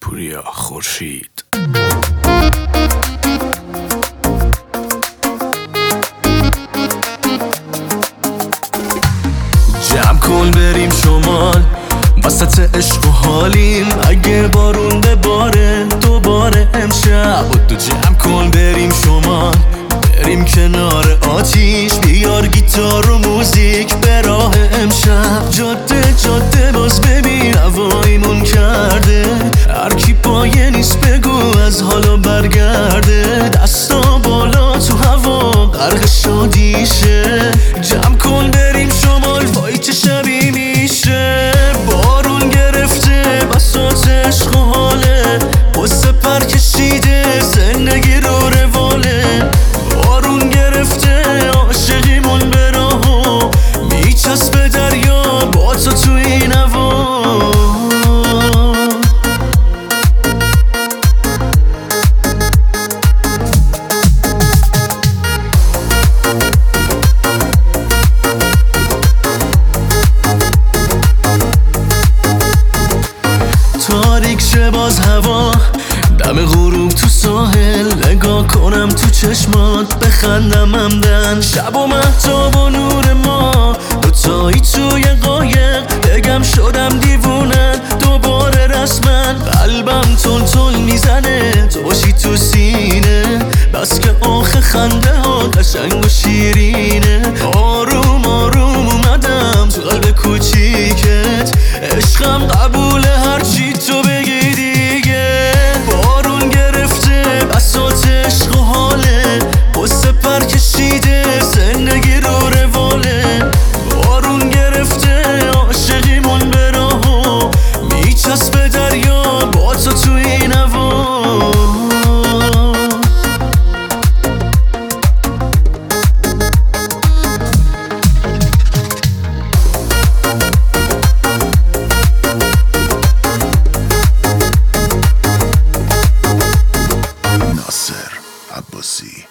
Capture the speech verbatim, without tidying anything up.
پوریا خورشید. جمع کن بریم شمال، وسط عشق و حالیم. اگه بارون بباره دوباره امشب، تو جمع کن بریم شمال، بریم کنار آتیش. بیار گیتار و موزیک به راه امشب. جاده جاده باز ببین هوایمون کرده. هر کی پایه نیست بگو از حالا برگرده. دستا بالا تو هوا غرق شادیشه. جمع کن بریم شمال، وای چه شبی میشه. بارون گرفته بساط عشق و حاله. قصه پر کشیده زندگی رو رواله. بارون گرفته عاشقیمون به راهو. میچسبه دریا با تو تو این هوا. تاریک شه باز هوا، دم غروب تو ساحل. نگاه کنم تو چشمات بخندم همدن. شب و مهتاب و نور ما دوتایی توی قایق. بگم شدم دیوونه دوباره رسمن. قلبم تون تون میزنه تو باشی تو سینه. بس که آخه خنده ها قشنگ و شیرینه. آروم آروم اومدم تو قلب کوچیکت. عشقم قبول هرچی تو بگی دیگه. بارون گرفته بساط عشق و حاله. قصه پر کشیده زندگی رو رواله. بارون گرفته عاشقیمون به راهو. میچسبه دریا با تو تو این هوا. ناصر عباسی.